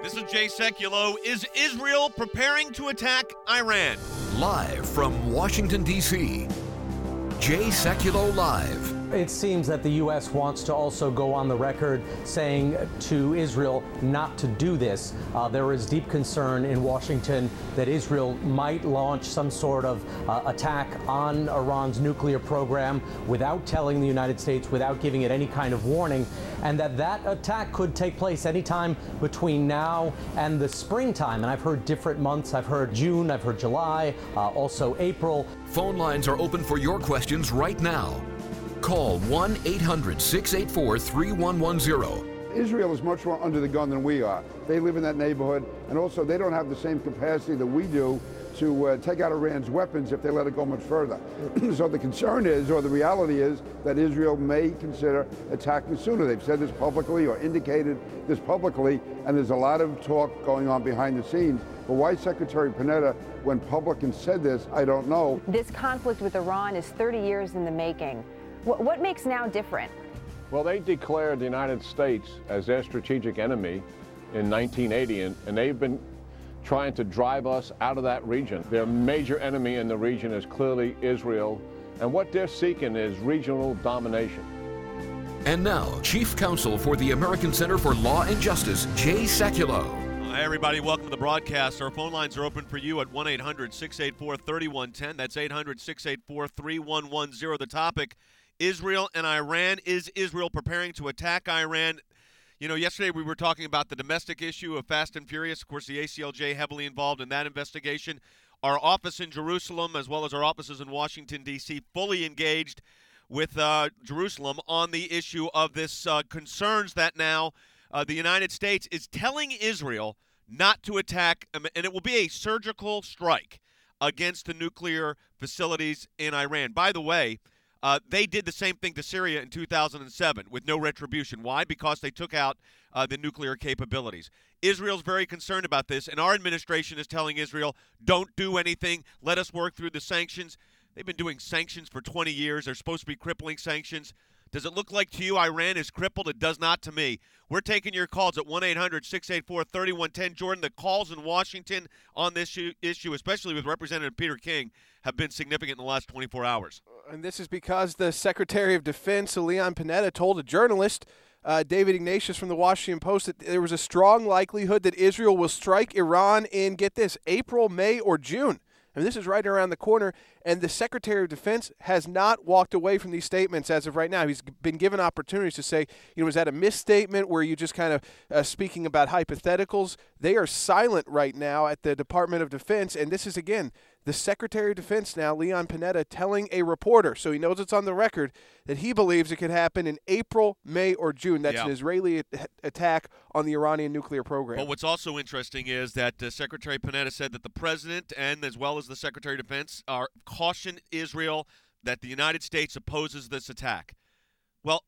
This is Jay Sekulow. Is Israel preparing to attack Iran? Live from Washington, D.C., Jay Sekulow Live. It seems that the U.S. wants to also go on the record saying to Israel not to do this. There is deep concern in Washington that Israel might launch some sort of attack on Iran's nuclear program without telling the United States, without giving it any kind of warning, and that attack could take place anytime between now and the springtime. And I've heard different months. I've heard June, I've heard July, also April. Phone lines are open for your questions right now. Call 1-800-684-3110. Israel is much more under the gun than we are. They live in that neighborhood, and also they don't have the same capacity that we do to take out Iran's weapons if they let it go much further. So the concern is, or the reality is, that Israel may consider attacking sooner. They've said this publicly or indicated this publicly, and there's a lot of talk going on behind the scenes. But why Secretary Panetta went public and said this, I don't know. This conflict with Iran is 30 years in the making. What makes now different? Well, they declared the United States as their strategic enemy in 1980, and they've been trying to drive us out of that region. Their major enemy in the region is clearly Israel, and what they're seeking is regional domination. And now, Chief Counsel for the American Center for Law and Justice, Jay Sekulow. Hi, everybody. Welcome to the broadcast. Our phone lines are open for you at 1-800-684-3110. That's 800-684-3110. The topic, Israel and Iran. Is Israel preparing to attack Iran? You know, yesterday we were talking about the domestic issue of Fast and Furious. Of course, the ACLJ heavily involved in that investigation. Our office in Jerusalem, as well as our offices in Washington, D.C., fully engaged with Jerusalem on the issue of this concerns that now the United States is telling Israel not to attack, and it will be a surgical strike against the nuclear facilities in Iran. By the way, they did the same thing to Syria in 2007 with no retribution. Why? Because they took out the nuclear capabilities. Israel's very concerned about this, and our administration is telling Israel, don't do anything. Let us work through the sanctions. They've been doing sanctions for 20 years. They're supposed to be crippling sanctions. Does it look like to you Iran is crippled? It does not to me. We're taking your calls at 1-800-684-3110. Jordan, the calls in Washington on this issue, especially with Representative Peter King, have been significant in the last 24 hours. And this is because the Secretary of Defense, Leon Panetta, told a journalist, David Ignatius from the Washington Post, that there was a strong likelihood that Israel will strike Iran in, get this, April, May, or June. And this is right around the corner, and the Secretary of Defense has not walked away from these statements as of right now. He's been given opportunities to say, was that a misstatement? Were you just kind of speaking about hypotheticals? They are silent right now at the Department of Defense, and this is, again, the Secretary of Defense now, Leon Panetta, telling a reporter, so he knows it's on the record, that he believes it could happen in April, May, or June. That's an Israeli attack on the Iranian nuclear program. But what's also interesting is that Secretary Panetta said that the President and as well as the Secretary of Defense are caution Israel that the United States opposes this attack. Well,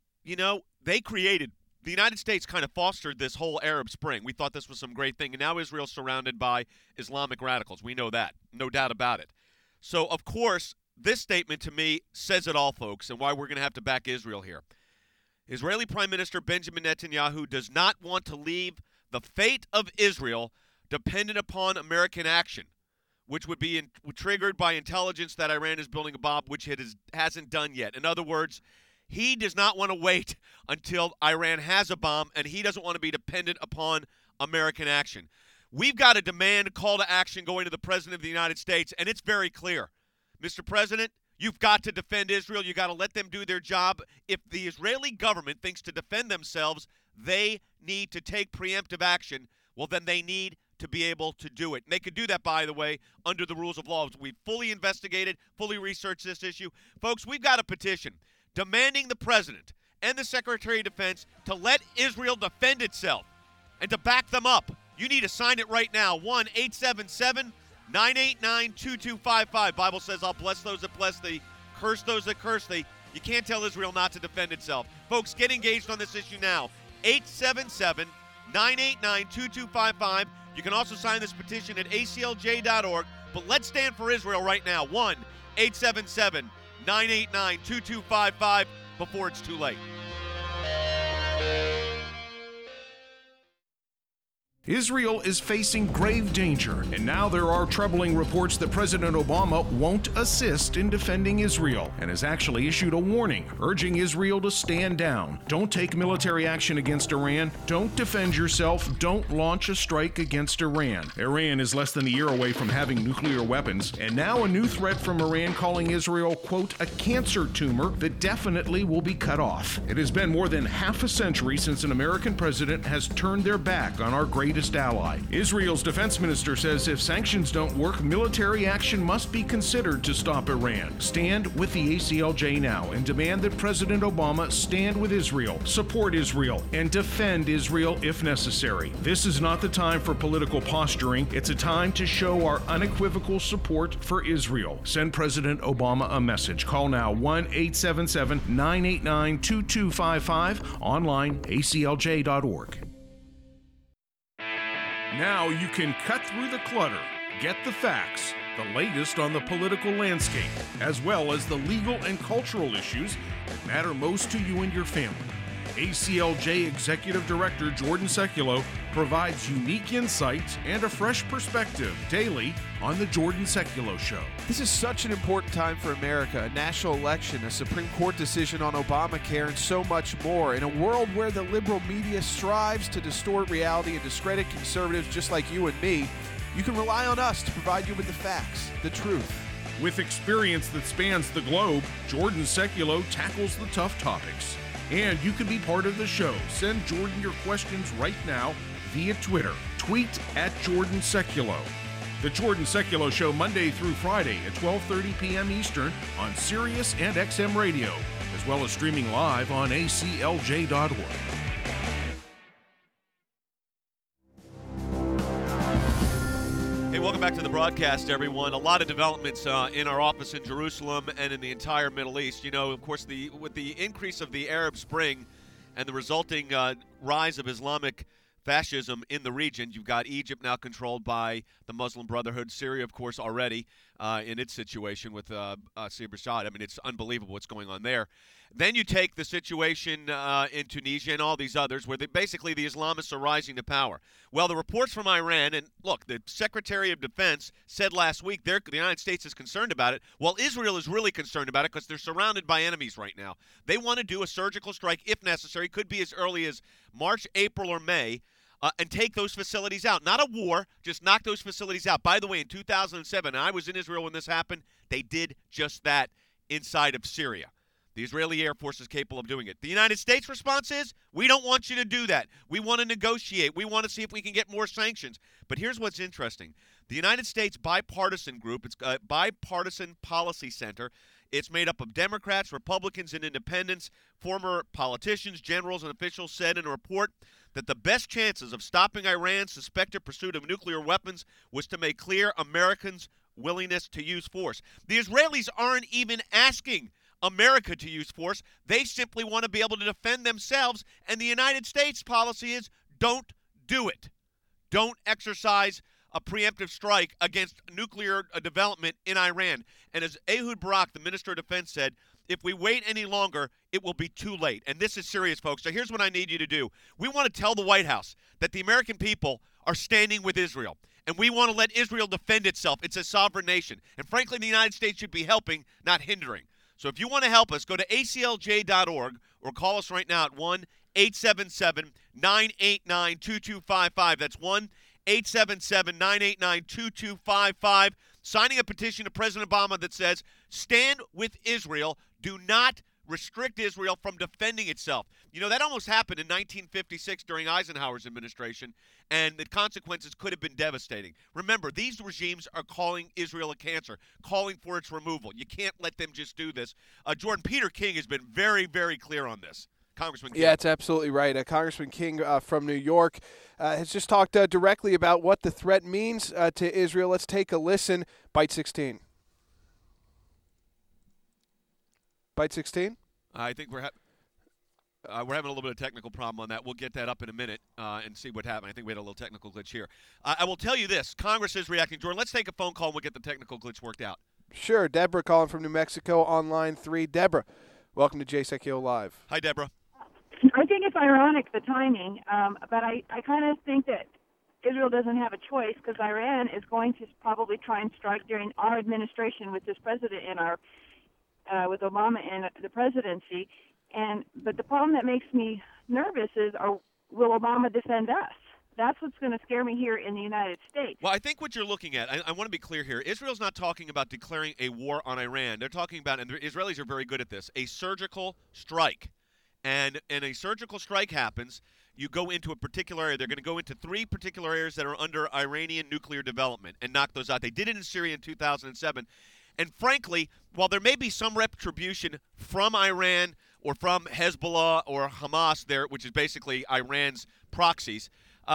the United States kind of fostered this whole Arab Spring. We thought this was some great thing, and now Israel's surrounded by Islamic radicals. We know that. No doubt about it. So, of course, this statement to me says it all, folks, and why we're going to have to back Israel here. Israeli Prime Minister Benjamin Netanyahu does not want to leave the fate of Israel dependent upon American action, which would be triggered by intelligence that Iran is building a bomb, which it hasn't done yet. In other words, he does not want to wait until Iran has a bomb, and he doesn't want to be dependent upon American action. We've got a demand, a call to action going to the President of the United States, and it's very clear. Mr. President, you've got to defend Israel. You've got to let them do their job. If the Israeli government thinks to defend themselves, they need to take preemptive action. Well, then they need to be able to do it. And they could do that, by the way, under the rules of law. We've fully investigated, fully researched this issue. Folks, we've got a petition demanding the President and the Secretary of Defense to let Israel defend itself and to back them up. You need to sign it right now. 1-877-989-2255. Bible says, I'll bless those that bless thee, curse those that curse thee. You can't tell Israel not to defend itself. Folks, get engaged on this issue now. 877-989-2255. You can also sign this petition at aclj.org. But let's stand for Israel right now. 1-877-989-2255 before it's too late. Israel is facing grave danger, and now there are troubling reports that President Obama won't assist in defending Israel and has actually issued a warning urging Israel to stand down. Don't take military action against Iran. Don't defend yourself. Don't launch a strike against Iran. Iran is less than a year away from having nuclear weapons, and now a new threat from Iran calling Israel, quote, a cancer tumor that definitely will be cut off. It has been more than half a century since an American president has turned their back on our greatest ally. Israel's defense minister says if sanctions don't work, military action must be considered to stop Iran. Stand with the ACLJ now and demand that President Obama stand with Israel, support Israel, and defend Israel if necessary. This is not the time for political posturing. It's a time to show our unequivocal support for Israel. Send President Obama a message. Call now 1-877-989-2255. Online, aclj.org. Now you can cut through the clutter, get the facts, the latest on the political landscape, as well as the legal and cultural issues that matter most to you and your family. ACLJ Executive Director Jordan Sekulow provides unique insights and a fresh perspective daily on The Jordan Sekulow Show. This is such an important time for America, a national election, a Supreme Court decision on Obamacare, and so much more. In a world where the liberal media strives to distort reality and discredit conservatives just like you and me, you can rely on us to provide you with the facts, the truth. With experience that spans the globe, Jordan Sekulow tackles the tough topics. And you can be part of the show. Send Jordan your questions right now via Twitter. Tweet at Jordan Sekulow. The Jordan Sekulow Show, Monday through Friday at 12:30 p.m. Eastern on Sirius and XM Radio, as well as streaming live on aclj.org. Hey, welcome back to the broadcast, everyone. A lot of developments in our office in Jerusalem and in the entire Middle East. You know, of course, with the increase of the Arab Spring and the resulting rise of Islamic fascism in the region, you've got Egypt now controlled by the Muslim Brotherhood, Syria, of course, already in its situation with Sayyid Bashar. I mean, it's unbelievable what's going on there. Then you take the situation in Tunisia and all these others where basically the Islamists are rising to power. Well, the reports from Iran, and look, the Secretary of Defense said last week the United States is concerned about it. Well, Israel is really concerned about it because they're surrounded by enemies right now. They want to do a surgical strike if necessary. Could be as early as March, April, or May. And take those facilities out. Not a war, just knock those facilities out. By the way, in 2007, I was in Israel when this happened, they did just that inside of Syria. The Israeli Air Force is capable of doing it. The United States response is, we don't want you to do that. We want to negotiate. We want to see if we can get more sanctions. But here's what's interesting. The United States Bipartisan Group, it's a Bipartisan Policy Center. It's made up of Democrats, Republicans, and independents. Former politicians, generals, and officials said in a report that the best chances of stopping Iran's suspected pursuit of nuclear weapons was to make clear Americans' willingness to use force. The Israelis aren't even asking America to use force. They simply want to be able to defend themselves, and the United States policy is don't do it. Don't exercise a preemptive strike against nuclear development in Iran. And as Ehud Barak, the Minister of Defense, said, if we wait any longer, it will be too late. And this is serious, folks. So here's what I need you to do. We want to tell the White House that the American people are standing with Israel. And we want to let Israel defend itself. It's a sovereign nation. And frankly, the United States should be helping, not hindering. So if you want to help us, go to aclj.org or call us right now at 1-877-989-2255. That's 1-877-989-2255. Signing a petition to President Obama that says, stand with Israel. Do not restrict Israel from defending itself. You know, that almost happened in 1956 during Eisenhower's administration, and the consequences could have been devastating. Remember, these regimes are calling Israel a cancer, calling for its removal. You can't let them just do this. Jordan, Peter King has been very, very clear on this. Congressman King. Yeah, it's absolutely right. Congressman King from New York has just talked directly about what the threat means to Israel. Let's take a listen. Byte 16. Byte 16? I think we're having a little bit of technical problem on that. We'll get that up in a minute and see what happened. I think we had a little technical glitch here. I will tell you this. Congress is reacting. Jordan, let's take a phone call and we'll get the technical glitch worked out. Sure. Deborah calling from New Mexico on line 3. Deborah, welcome to Jay Sekulow Live. Hi, Deborah. I think it's ironic, the timing, but I kind of think that Israel doesn't have a choice because Iran is going to probably try and strike during our administration with this president in our with Obama in the presidency. But the problem that makes me nervous is, will Obama defend us? That's what's going to scare me here in the United States. Well, I think what you're looking at, I want to be clear here, Israel's not talking about declaring a war on Iran. They're talking about, and the Israelis are very good at this, a surgical strike. And a surgical strike happens, you go into a particular area. They're going to go into 3 particular areas that are under Iranian nuclear development and knock those out. They did it in Syria in 2007. And frankly, while there may be some retribution from Iran or from Hezbollah or Hamas there, which is basically Iran's proxies,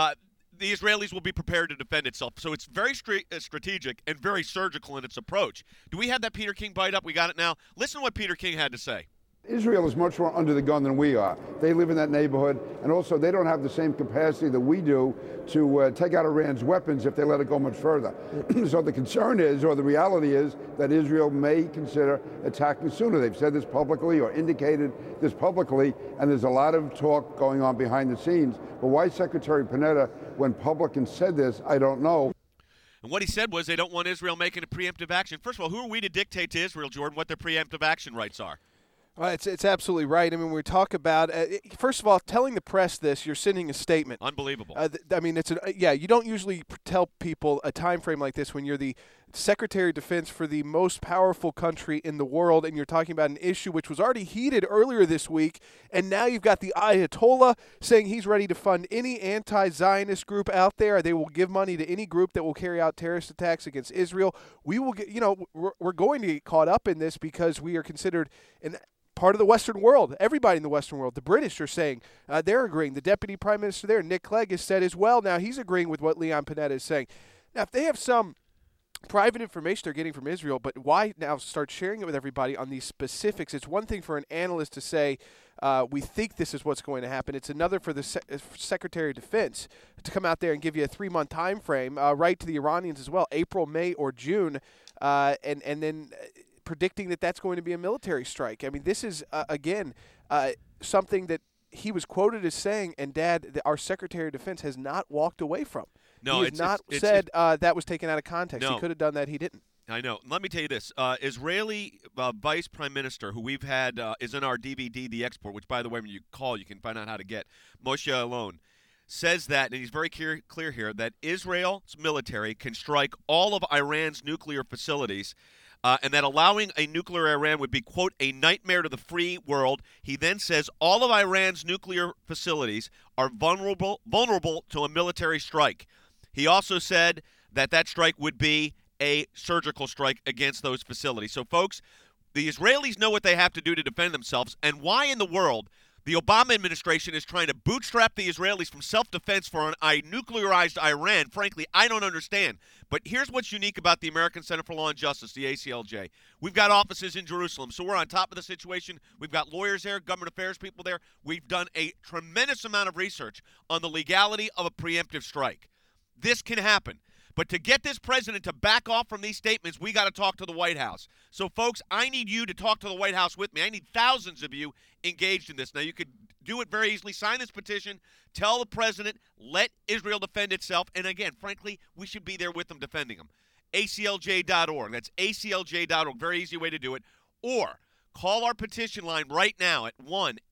the Israelis will be prepared to defend itself. So it's very strategic and very surgical in its approach. Do we have that Peter King bite up? We got it now. Listen to what Peter King had to say. Israel is much more under the gun than we are. They live in that neighborhood, and also they don't have the same capacity that we do to take out Iran's weapons if they let it go much further. So the concern is, or the reality is, that Israel may consider attacking sooner. They've said this publicly or indicated this publicly, and there's a lot of talk going on behind the scenes. But why Secretary Panetta went public and said this, I don't know. And what he said was they don't want Israel making a preemptive action. First of all, who are we to dictate to Israel, Jordan, what their preemptive action rights are? Well, it's absolutely right. I mean, we talk about first of all, telling the press this, you're sending a statement. Unbelievable. I mean, you don't usually tell people a time frame like this when you're the Secretary of Defense for the most powerful country in the world, and you're talking about an issue which was already heated earlier this week, and now you've got the Ayatollah saying he's ready to fund any anti-Zionist group out there. They will give money to any group that will carry out terrorist attacks against Israel. We will get, we're going to get caught up in this because we are considered an part of the Western world. Everybody in the Western world. The British are saying they're agreeing. The Deputy Prime Minister there, Nick Clegg, has said as well. Now he's agreeing with what Leon Panetta is saying. Now, if they have some private information they're getting from Israel, but why now start sharing it with everybody on these specifics? It's one thing for an analyst to say, we think this is what's going to happen. It's another for the Secretary of Defense to come out there and give you a 3-month time frame, right to the Iranians as well, April, May, or June, and then predicting that that's going to be a military strike. I mean, this is, again, something that he was quoted as saying, and Dad, our Secretary of Defense has not walked away from. No, he has not said that was taken out of context. No. He could have done that. He didn't. I know. Let me tell you this. Israeli Vice Prime Minister, who we've had, is in our DVD, The Export, which, by the way, when you call, you can find out how to get, Moshe Alon, says that, and he's very clear here, that Israel's military can strike all of Iran's nuclear facilities, and that allowing a nuclear Iran would be, quote, a nightmare to the free world. He then says all of Iran's nuclear facilities are vulnerable to a military strike. He also said that strike would be a surgical strike against those facilities. So, folks, the Israelis know what they have to do to defend themselves, and why in the world the Obama administration is trying to bootstrap the Israelis from self-defense for a nuclearized Iran, frankly, I don't understand. But here's what's unique about the American Center for Law and Justice, the ACLJ. We've got offices in Jerusalem, so we're on top of the situation. We've got lawyers there, government affairs people there. We've done a tremendous amount of research on the legality of a preemptive strike. This can happen. But to get this president to back off from these statements, we got to talk to the White House. So, folks, I need you to talk to the White House with me. I need thousands of you engaged in this. Now, you could do it very easily. Sign this petition. Tell the president, let Israel defend itself. And, again, frankly, we should be there with them defending them. ACLJ.org. That's ACLJ.org. Very easy way to do it. Or call our petition line right now at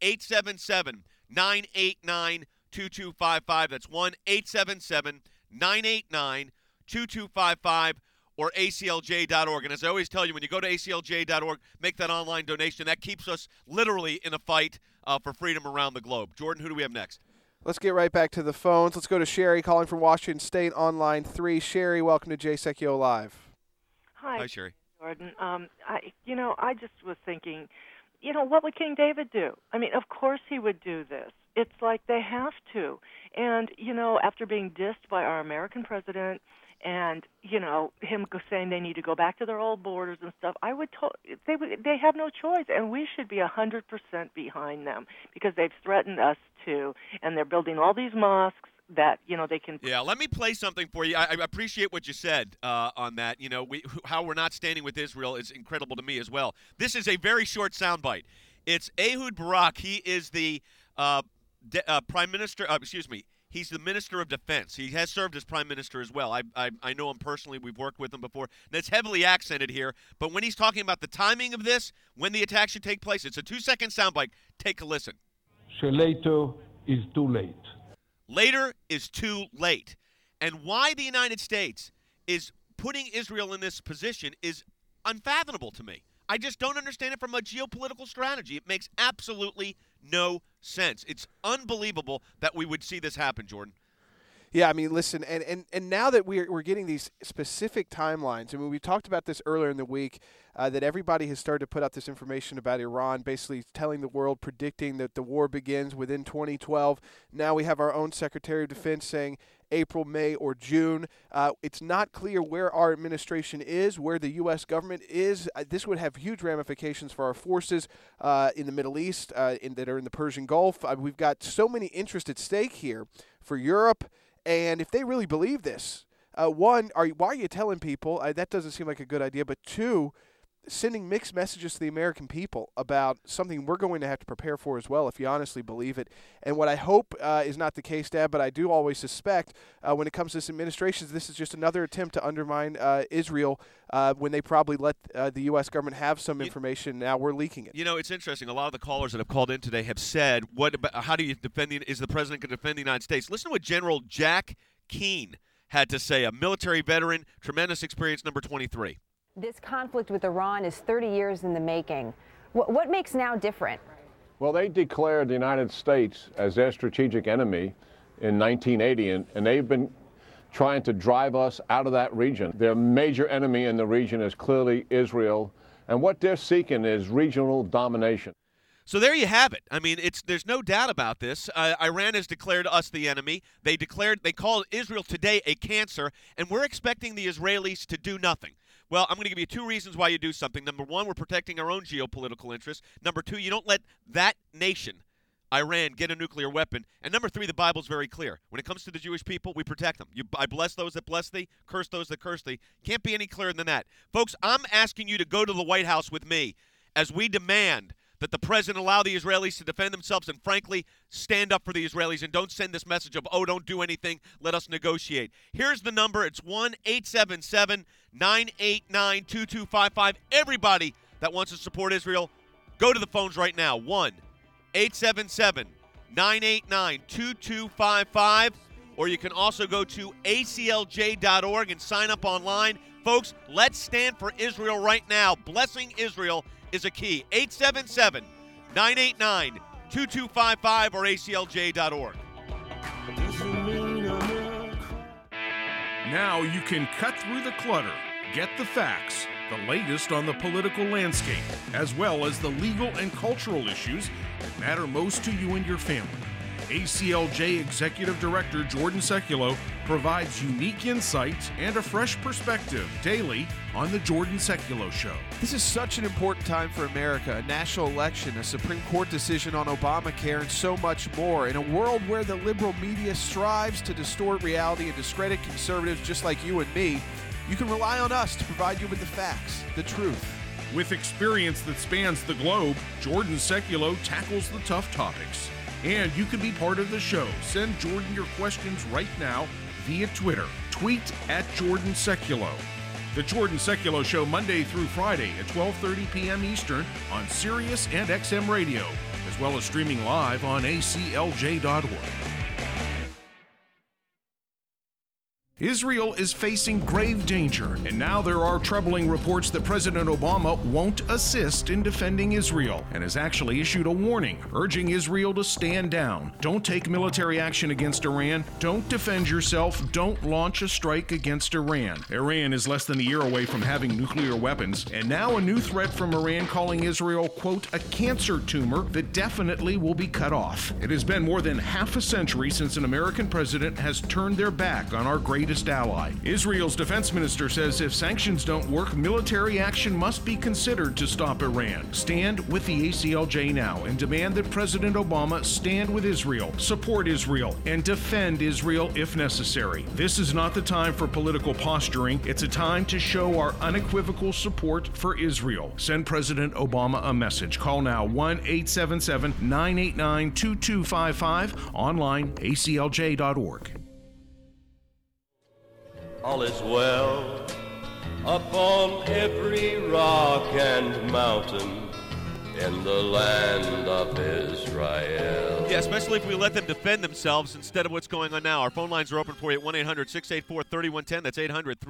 1-877-989-2255. That's 1-877-989-2255. 2255 or ACLJ.org. And as I always tell you, when you go to ACLJ.org, make that online donation. That keeps us literally in a fight for freedom around the globe. Jordan, who do we have next? Let's get right back to the phones. Let's go to Sherry calling from Washington State on line 3. Sherry, welcome to Jay Sekulow Live. Hi, Sherry. Jordan. I just was thinking, what would King David do? I mean, of course he would do this. It's like they have to. And, after being dissed by our American president, and him saying they need to go back to their old borders and stuff, they have no choice, and we should be 100% behind them because they've threatened us too, and they're building all these mosques that they can. Yeah, let me play something for you. I appreciate what you said on that. How we're not standing with Israel is incredible to me as well. This is a very short soundbite. It's Ehud Barak. He is the prime minister. He's the Minister of Defense. He has served as Prime Minister as well. I know him personally. We've worked with him before. And it's heavily accented here. But when he's talking about the timing of this, when the attack should take place, it's a 2-second soundbite. Take a listen. Later is too late. Later is too late. And why the United States is putting Israel in this position is unfathomable to me. I just don't understand it from a geopolitical strategy. It makes absolutely no sense. It's unbelievable that we would see this happen, Jordan. Yeah, I mean, listen, and now that we're getting these specific timelines, I mean, we talked about this earlier in the week, that everybody has started to put out this information about Iran, basically telling the world, predicting that the war begins within 2012. Now we have our own Secretary of Defense saying April, May, or June. It's not clear where our administration is, where the U.S. government is. This would have huge ramifications for our forces in the Middle East that are in the Persian Gulf. We've got so many interests at stake here for Europe. And if they really believe this, one, why are you telling people? That doesn't seem like a good idea. But two, sending mixed messages to the American people about something we're going to have to prepare for as well, if you honestly believe it. And what I hope is not the case, Dad, but I do always suspect when it comes to this administration, this is just another attempt to undermine Israel when they probably let the U.S. government have some information. Now we're leaking it. You know, it's interesting. A lot of the callers that have called in today have said, how do you defend is the president going to defend the United States? Listen to what General Jack Keane had to say, a military veteran, tremendous experience, number 23. This conflict with Iran is 30 years in the making. What makes now different? Well, they declared the United States as their strategic enemy in 1980, and they've been trying to drive us out of that region. Their major enemy in the region is clearly Israel, and what they're seeking is regional domination. So there you have it. I mean, there's no doubt about this. Iran has declared us the enemy. They call Israel today a cancer, and we're expecting the Israelis to do nothing. Well, I'm going to give you 2 reasons why you do something. Number 1, we're protecting our own geopolitical interests. Number 2, you don't let that nation, Iran, get a nuclear weapon. And number 3, the Bible's very clear. When it comes to the Jewish people, we protect them. I bless those that bless thee, curse those that curse thee. Can't be any clearer than that. Folks, I'm asking you to go to the White House with me as we demand that the president allow the Israelis to defend themselves and, frankly, stand up for the Israelis and don't send this message of, oh, don't do anything, let us negotiate. Here's the number. It's 1-877-989-2255. Everybody that wants to support Israel, go to the phones right now. 1-877-989-2255. Or you can also go to aclj.org and sign up online. Folks, let's stand for Israel right now. Blessing Israel is a key. 877-989-2255 or aclj.org. Now you can cut through the clutter, get the facts, the latest on the political landscape, as well as the legal and cultural issues that matter most to you and your family. ACLJ Executive Director Jordan Sekulow provides unique insights and a fresh perspective daily on The Jordan Sekulow Show. This is such an important time for America, a national election, a Supreme Court decision on Obamacare, and so much more. In a world where the liberal media strives to distort reality and discredit conservatives just like you and me, you can rely on us to provide you with the facts, the truth. With experience that spans the globe, Jordan Sekulow tackles the tough topics. And you can be part of the show. Send Jordan your questions right now via Twitter. Tweet at Jordan Sekulow. The Jordan Sekulow Show, Monday through Friday at 12:30 p.m. Eastern on Sirius and XM Radio, as well as streaming live on aclj.org. Israel is facing grave danger, and now there are troubling reports that President Obama won't assist in defending Israel and has actually issued a warning, urging Israel to stand down. Don't take military action against Iran. Don't defend yourself. Don't launch a strike against Iran. Iran is less than a year away from having nuclear weapons, and now a new threat from Iran calling Israel, quote, a cancer tumor that definitely will be cut off. It has been more than half a century since an American president has turned their back on our great greatest ally. Israel's defense minister says if sanctions don't work, military action must be considered to stop Iran. Stand with the ACLJ now and demand that President Obama stand with Israel, support Israel, and defend Israel if necessary. This is not the time for political posturing. It's a time to show our unequivocal support for Israel. Send President Obama a message. Call now 1-877-989-2255. Online, aclj.org. All is well upon every rock and mountain in the land of Israel. Yeah, especially if we let them defend themselves instead of what's going on now. Our phone lines are open for you at 1-800-684-3110. That's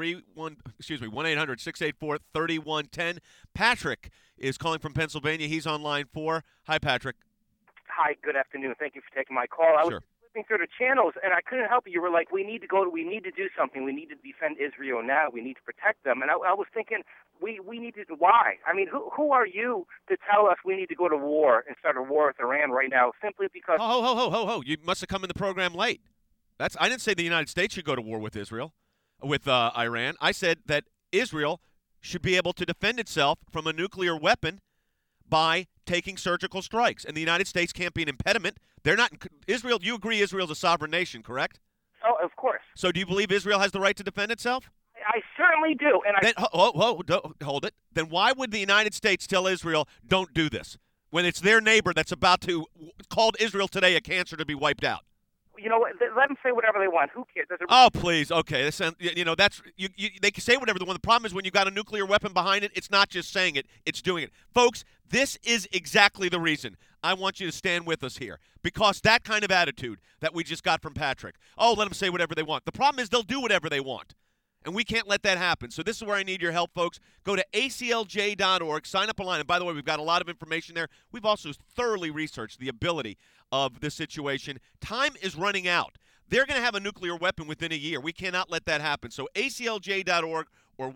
1-800-684-3110. Patrick is calling from Pennsylvania. He's on line 4. Hi, Patrick. Hi, good afternoon. Thank you for taking my call. I was flipping through the channels, and I couldn't help it. You were like, we need to do something. We need to defend Israel now. We need to protect them. And I was thinking, we need to, why? I mean, who are you to tell us we need to go to war and start a war with Iran right now simply because... Ho. You must have come in the program late. I didn't say the United States should go to war with Iran. I said that Israel should be able to defend itself from a nuclear weapon by taking surgical strikes. And the United States can't be an impediment. They're not Israel. You agree Israel's a sovereign nation, correct? Oh, of course. So do you believe Israel has the right to defend itself? I certainly do. And then, hold it. Then why would the United States tell Israel, don't do this, when it's their neighbor that's about to called Israel today a cancer to be wiped out? You know what? Let them say whatever they want. Who cares? Oh, please. Okay. They can say whatever they want. The problem is when you've got a nuclear weapon behind it, it's not just saying it, it's doing it. Folks, this is exactly the reason I want you to stand with us here, because that kind of attitude that we just got from Patrick, let them say whatever they want. The problem is they'll do whatever they want, and we can't let that happen. So this is where I need your help, folks. Go to aclj.org, sign up online. And by the way, we've got a lot of information there. We've also thoroughly researched the ability of this situation. Time is running out. They're going to have a nuclear weapon within a year. We cannot let that happen. So aclj.org or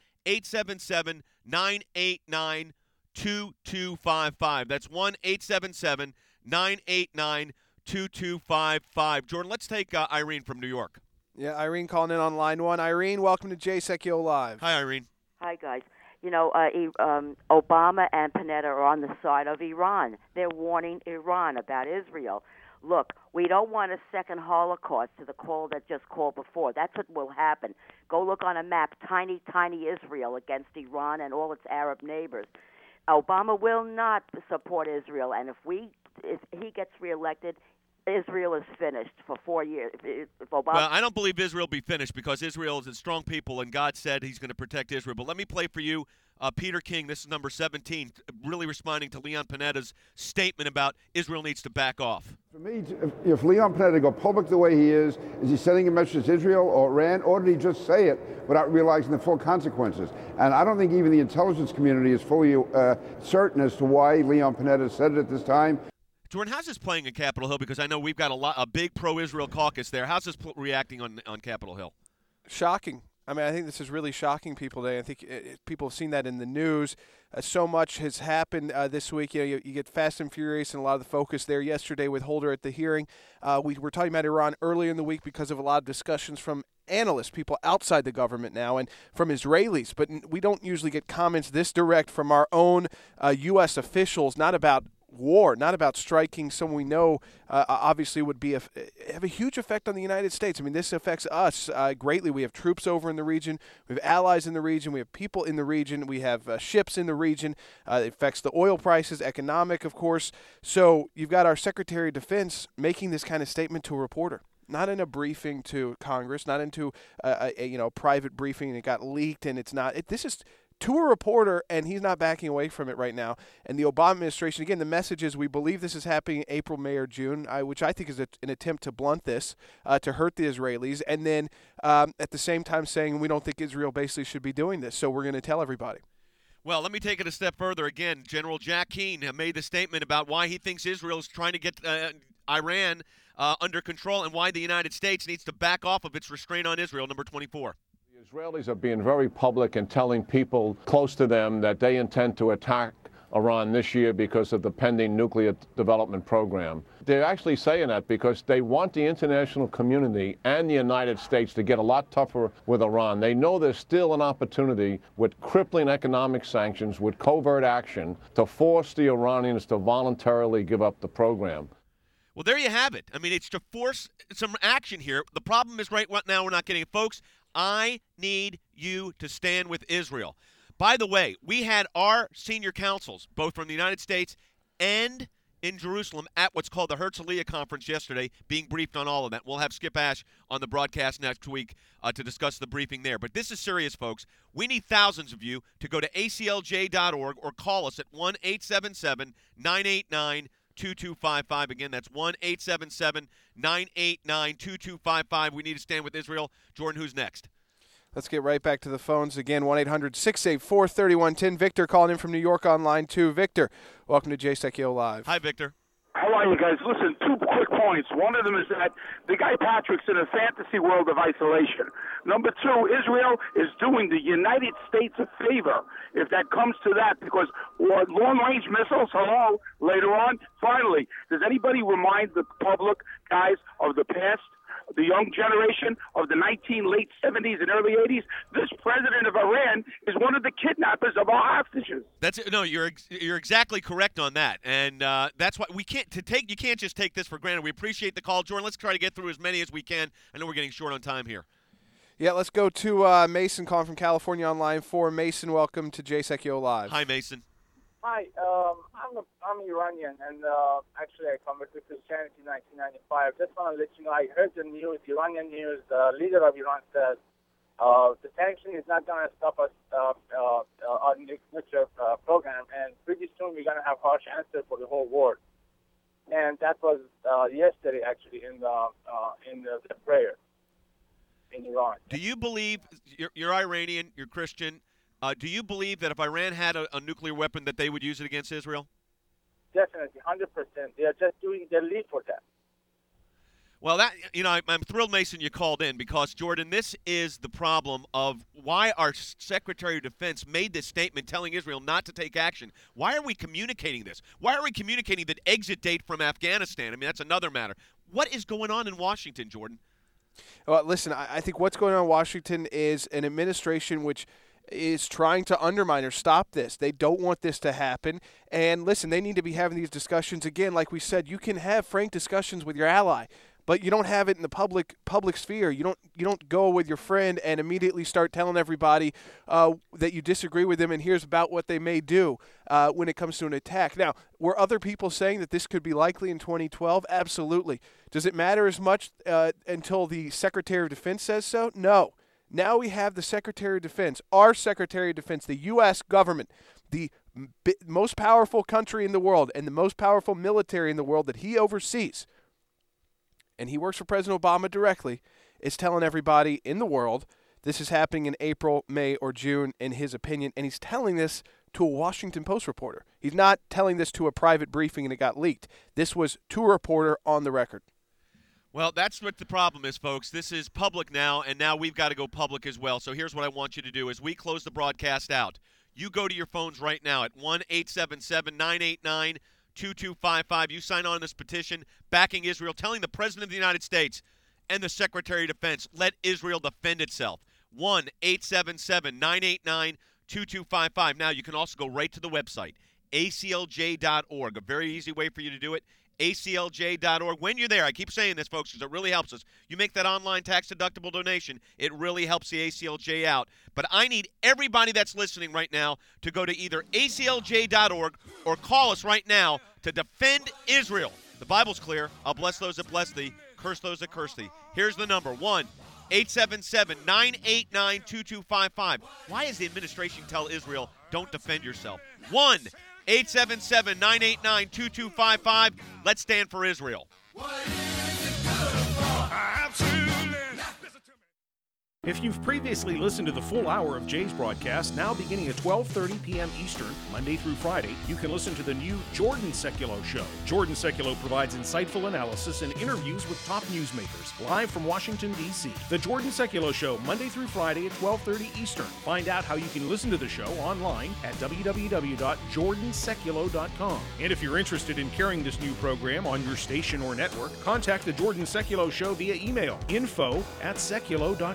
1-877-989-2255. That's 1-877-989-2255. Jordan, let's take Irene from New York. Yeah, Irene calling in on line 1. Irene, welcome to Jay Sekulow Live. Hi, Irene. Hi, guys. You know, Obama and Panetta are on the side of Iran. They're warning Iran about Israel. Look, we don't want a second Holocaust to the call that just called before. That's what will happen. Go look on a map, tiny, tiny Israel against Iran and all its Arab neighbors. Obama will not support Israel, and if he gets reelected, Israel is finished for 4 years. If Obama... Well, I don't believe Israel will be finished because Israel is a strong people, and God said he's going to protect Israel. But let me play for you Peter King. This is number 17, really responding to Leon Panetta's statement about Israel needs to back off. For me, if Leon Panetta go public the way he is he sending a message to Israel or Iran, or did he just say it without realizing the full consequences? And I don't think even the intelligence community is fully certain as to why Leon Panetta said it at this time. Jordan, how's this playing in Capitol Hill? Because I know we've got a big pro-Israel caucus there. How's this reacting on Capitol Hill? Shocking. I mean, I think this is really shocking people today. I think people have seen that in the news. So much has happened this week. You get Fast and Furious and a lot of the focus there yesterday with Holder at the hearing. We were talking about Iran earlier in the week because of a lot of discussions from analysts, people outside the government now, and from Israelis. But we don't usually get comments this direct from our own U.S. officials, not about war, not about striking someone we know obviously would be have a huge effect on the United States. I mean, this affects us greatly. We have troops over in the region. We have allies in the region. We have people in the region. We have ships in the region. It affects the oil prices, economic, of course. So you've got our Secretary of Defense making this kind of statement to a reporter. Not in a briefing to Congress, not into a private briefing, and it got leaked, and it's not. This is to a reporter, and he's not backing away from it right now. And the Obama administration, again, the message is we believe this is happening in April, May, or June, which I think is an attempt to blunt this, to hurt the Israelis, and then at the same time saying we don't think Israel basically should be doing this, so we're going to tell everybody. Well, let me take it a step further. Again, General Jack Keane made the statement about why he thinks Israel is trying to get Iran under control and why the United States needs to back off of its restraint on Israel, number 24. The Israelis are being very public and telling people close to them that they intend to attack Iran this year because of the pending nuclear development program. They're actually saying that because they want the international community and the United States to get a lot tougher with Iran. They know there's still an opportunity with crippling economic sanctions, with covert action, to force the Iranians to voluntarily give up the program. Well, there you have it. I mean, it's to force some action here. The problem is right now we're not getting it. Folks, I need you to stand with Israel. By the way, we had our senior counsels, both from the United States and in Jerusalem, at what's called the Herzliya Conference yesterday, being briefed on all of that. We'll have Skip Ash on the broadcast next week to discuss the briefing there. But this is serious, folks. We need thousands of you to go to aclj.org or call us at 1-877-989-2255. Again, that's 1-877-989-2255. We need to stand with Israel. Jordan, who's next? Let's get right back to the phones again. 1-800-684-3110. Victor calling in from New York on line 2. Victor, welcome to Jay Sekulow Live. Hi, Victor. How are you guys? Listen, 2 quick points. One of them is that the guy Patrick's in a fantasy world of isolation. Number 2, Israel is doing the United States a favor if that comes to that, because long-range missiles, hello, later on. Finally, does anybody remind the public, guys, of the past? The young generation of the late 70s and early 80s, this president of Iran is one of the kidnappers of our hostages. You're exactly correct on that, and that's why you can't just take this for granted. We appreciate the call, Jordan. Let's try to get through as many as we can. I know we're getting short on time here. Yeah, let's go to Mason calling from California on line 4. Mason, welcome to Jay Sekulow Live. Hi, Mason. Hi, I'm Iranian, and actually I converted to Christianity in 1995. Just want to let you know, I heard the news, Iranian news. The leader of Iran says the sanction is not going to stop us our nuclear program, and pretty soon we're going to have harsh answer for the whole world. And that was yesterday, actually, in the prayer in Iran. Do you believe you're Iranian? You're Christian. Do you believe that if Iran had a nuclear weapon that they would use it against Israel? Definitely, 100%. They are just doing their lead for that. Well, I'm thrilled, Mason, you called in because, Jordan, this is the problem of why our Secretary of Defense made this statement telling Israel not to take action. Why are we communicating this? Why are we communicating the exit date from Afghanistan? I mean, that's another matter. What is going on in Washington, Jordan? Well, listen, I think what's going on in Washington is an administration which is trying to undermine or stop this. They don't want this to happen. And listen, they need to be having these discussions again. Like we said, you can have frank discussions with your ally, but you don't have it in the public sphere. You don't go with your friend and immediately start telling everybody that you disagree with them and here's about what they may do when it comes to an attack. Now, were other people saying that this could be likely in 2012? Absolutely. Does it matter as much until the Secretary of Defense says so? No. Now we have the Secretary of Defense, our Secretary of Defense, the U.S. government, the most powerful country in the world and the most powerful military in the world that he oversees, and he works for President Obama directly, is telling everybody in the world this is happening in April, May, or June, in his opinion, and he's telling this to a Washington Post reporter. He's not telling this to a private briefing and it got leaked. This was to a reporter on the record. Well, that's what the problem is, folks. This is public now, and now we've got to go public as well. So here's what I want you to do. As we close the broadcast out, you go to your phones right now at 1-877-989-2255. You sign on this petition backing Israel, telling the President of the United States and the Secretary of Defense, let Israel defend itself. 1-877-989-2255. Now, you can also go right to the website, aclj.org. A very easy way for you to do it. aclj.org. When you're there, I keep saying this, folks, because it really helps us. You make that online tax-deductible donation. It really helps the ACLJ out. But I need everybody that's listening right now to go to either aclj.org or call us right now to defend Israel. The Bible's clear. I'll bless those that bless thee, curse those that curse thee. Here's the number, 1-877-989-2255. Why does the administration tell Israel, don't defend yourself? 1-877-989-2255. Let's stand for Israel. If you've previously listened to the full hour of Jay's broadcast, now beginning at 12:30 p.m. Eastern, Monday through Friday, you can listen to the new Jordan Sekulow Show. Jordan Sekulow provides insightful analysis and interviews with top newsmakers, live from Washington, D.C. The Jordan Sekulow Show, Monday through Friday at 12:30 Eastern. Find out how you can listen to the show online at www.jordansekulow.com. And if you're interested in carrying this new program on your station or network, contact the Jordan Sekulow Show via email, info@sekulow.com.